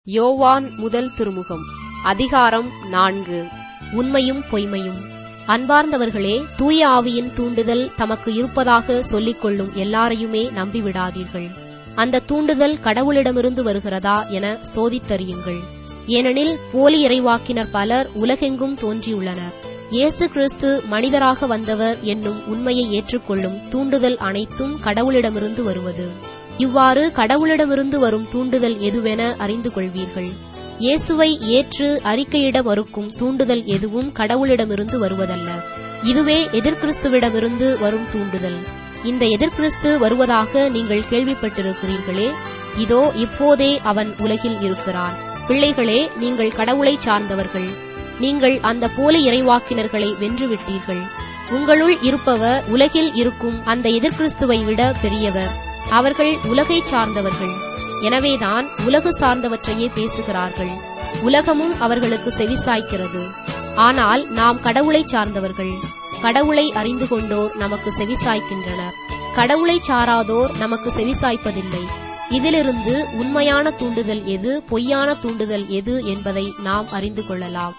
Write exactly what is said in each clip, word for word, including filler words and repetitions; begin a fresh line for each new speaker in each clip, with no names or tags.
யோவான் முதல் திருமுகம் அதிகாரம் நான்கு. உண்மையும் பொய்மையும். அன்பார்ந்தவர்களே, தூய ஆவியின் தூண்டுதல் தமக்கு இருப்பதாக சொல்லிக் கொள்ளும் எல்லாரையுமே நம்பிவிடாதீர்கள். அந்த தூண்டுதல் கடவுளிடமிருந்து வருகிறதா என சோதித்தறியுங்கள். ஏனெனில் போலி இறைவாக்கினர் பலர் உலகெங்கும் தோன்றியுள்ளனர். இயேசு கிறிஸ்து மனிதராக வந்தவர் என்னும் உண்மையை ஏற்றுக்கொள்ளும் தூண்டுதல் அனைத்தும் கடவுளிடமிருந்து வருவது. இவ்வாறு கடவுளிடமிருந்து வரும் தூண்டுதல் எதுவென அறிந்து கொள்வீர்கள். இயேசுவை ஏற்று அறிக்கையிட மறுக்கும் தூண்டுதல் எதுவும் கடவுளிடமிருந்து வருவதல்ல. இதுவே எதிர்கிறிஸ்துவிடமிருந்து வரும் தூண்டுதல். இந்த எதிர்கிறிஸ்து வருவதாக நீங்கள் கேள்விப்பட்டிருக்கிறீர்களே, இதோ இப்போதே அவன் உலகில் இருக்கிறான். பிள்ளைகளே, நீங்கள் கடவுளை சார்ந்தவர்கள். நீங்கள் அந்த போலி இறைவாக்கினர்களை வென்றுவிட்டீர்கள். உங்களுள் இருப்பவர் உலகில் இருக்கும் அந்த எதிர்கிறிஸ்துவை விட பெரியவர். அவர்கள் உலகை சார்ந்தவர்கள். எனவேதான் உலகு சார்ந்தவற்றையே பேசுகிறார்கள். உலகமும் அவர்களுக்கு செவிசாய்க்கிறது. ஆனால் நாம் கடவுளை சார்ந்தவர்கள். கடவுளை அறிந்து கொண்டோர் நமக்கு செவிசாய்க்கின்றனர். கடவுளை சாராதோர் நமக்கு செவிசாய்ப்பதில்லை. இதிலிருந்து உண்மையான தூண்டுதல் எது, பொய்யான தூண்டுதல் எது என்பதை நாம் அறிந்து கொள்ளலாம்.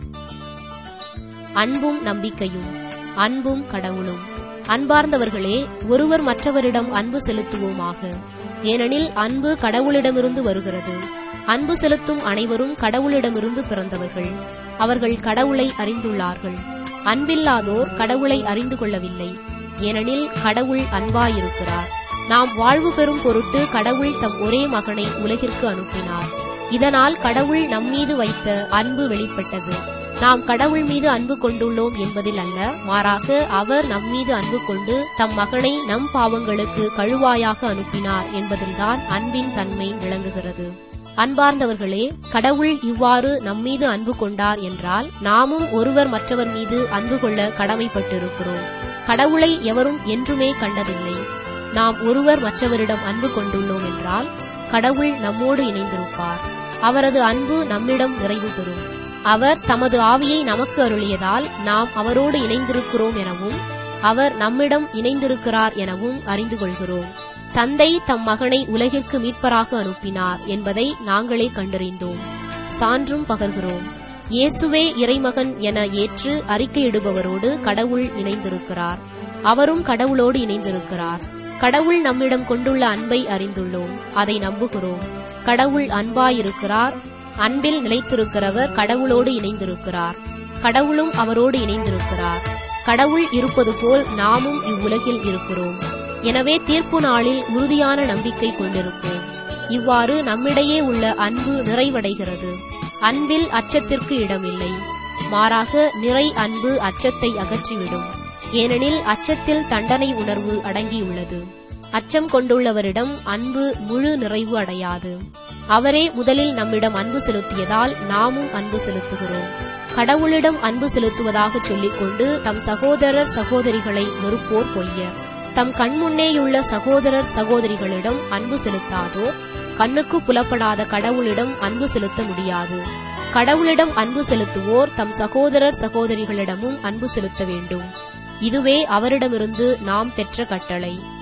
அன்பும் நம்பிக்கையும். அன்பும் கடவுளும். அன்பார்ந்தவர்களே, ஒருவர் மற்றவரிடம் அன்பு செலுத்துவோமாக. ஏனெனில் அன்பு கடவுளிடமிருந்து வருகிறது. அன்பு செலுத்தும் அனைவரும் கடவுளிடமிருந்து பிறந்தவர்கள். அவர்கள் கடவுளை அறிந்துள்ளார்கள். அன்பில்லாதோர் கடவுளை அறிந்து கொள்ளவில்லை. ஏனெனில் கடவுள் அன்பாயிருக்கிறார். நாம் வாழ்வு பெறும் பொருட்டு கடவுள் தம் ஒரே மகனை உலகிற்கு அனுப்பினார். இதனால் கடவுள் நம்மீது வைத்த அன்பு வெளிப்பட்டது. நாம் கடவுள் மீது அன்பு கொண்டுள்ளோம் என்பதில் அல்ல, மாறாக அவர் நம்மீது அன்பு கொண்டு தம் மகனை நம் பாவங்களுக்கு கழுவாயாக அனுப்பினார் என்பதில்தான் அன்பின் தன்மை விளங்குகிறது. அன்பார்ந்தவர்களே, கடவுள் இவ்வாறு நம்மீது அன்பு கொண்டார் என்றால் நாமும் ஒருவர் மற்றவர் மீது அன்பு கொள்ள கடமைப்பட்டிருக்கிறோம். கடவுளை எவரும் என்றுமே கண்டதில்லை. நாம் ஒருவர் மற்றவரிடம் அன்பு கொண்டுள்ளோம் என்றால் கடவுள் நம்மோடு இணைந்திருப்பார். அவரது அன்பு நம்மிடம் நிறைவு பெறும். அவர் தமது ஆவியை நமக்கு அருளியதால் நாம் அவரோடு இணைந்திருக்கிறோம் எனவும் அவர் நம்மிடம் இணைந்திருக்கிறார் எனவும் அறிந்து கொள்கிறோம். தந்தை தம் மகனை உலகிற்கு மீட்பராக அனுப்பினார் என்பதை நாங்களே கண்டறிந்தோம். சான்றும் பகர்கிறோம். இயேசுவே இறைமகன் என ஏற்று அறிக்கையிடுபவரோடு கடவுள் இணைந்திருக்கிறார். அவரும் கடவுளோடு இணைந்திருக்கிறார். கடவுள் நம்மிடம் கொண்டுள்ள அன்பை அறிந்துள்ளோம். அதை நம்புகிறோம். கடவுள் அன்பாயிருக்கிறார். அன்பில் நிலைத்திருக்கிறவர் கடவுளோடு இணைந்திருக்கிறார். கடவுளும் அவரோடு இணைந்திருக்கிறார். கடவுள் இருப்பது போல் நாமும் இவ்வுலகில் இருக்கிறோம். எனவே தீர்ப்பு நாளில் உறுதியான நம்பிக்கை கொண்டிருப்போம். இவ்வாறு நம்மிடையே உள்ள அன்பு நிறைவடைகிறது. அன்பில் அச்சத்திற்கு இடமில்லை. மாறாக நிறை அன்பு அச்சத்தை அகற்றிவிடும். ஏனெனில் அச்சத்தில் தண்டனை உணர்வு அடங்கியுள்ளது. அச்சம் கொண்டுள்ளவரிடம் அன்பு முழு நிறைவு அடையாது. அவரே முதலில் நம்மிடம் அன்பு செலுத்தியதால் நாமும் அன்பு செலுத்துகிறோம். கடவுளிடம் அன்பு செலுத்துவதாக சொல்லிக் கொண்டு தம் சகோதரர் சகோதரிகளை வெறுப்போர் பொய்யர். தம் கண்முன்னேயுள்ள சகோதரர் சகோதரிகளிடம் அன்பு செலுத்தாதோர் கண்ணுக்கு புலப்படாத கடவுளிடம் அன்பு செலுத்த முடியாது. கடவுளிடம் அன்பு செலுத்துவோர் தம் சகோதரர் சகோதரிகளிடமும் அன்பு செலுத்த வேண்டும். இதுவே அவரிடமிருந்து நாம் பெற்ற கட்டளை.